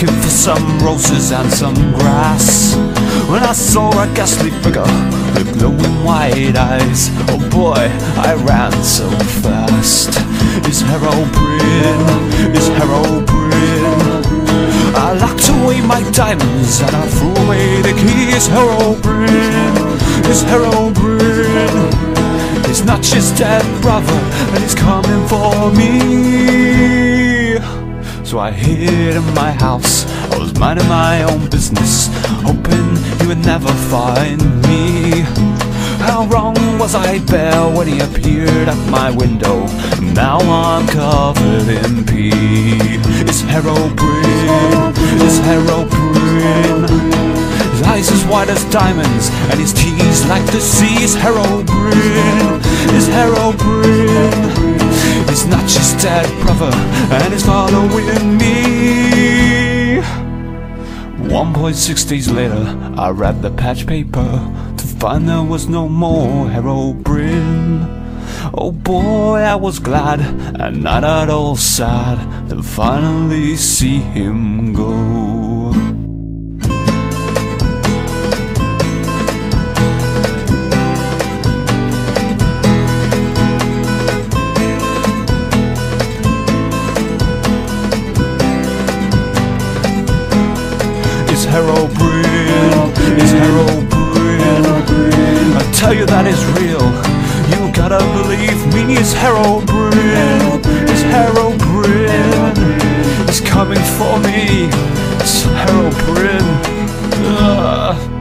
looking for some roses and some grass, when I saw a ghastly figure with glowing white eyes. Oh boy, I ran so fast. It's Herobrine, it's Herobrine. I locked away my diamonds and I threw away the keys. Herobrine, it's Herobrine. He's not just dead brother, and he's coming for me. So I hid in my house, I was minding my own business, hoping he would never find me. How wrong was I there when he appeared at my window? Now I'm covered in pee. It's Herobrine, it's Herobrine. His eyes as white as diamonds, and his teeth like the sea. It's Herobrine, it's Herobrine. He's not just dead brother, and he's following me. 1.6 days later, I read the patch paper to find there was no more Herobrine. Oh boy, I was glad and not at all sad to finally see him go. It's Herobrine, it's Herobrine. I tell you that is real, you gotta believe me. It's Herobrine, it's Herobrine. He's coming for me. It's Herobrine.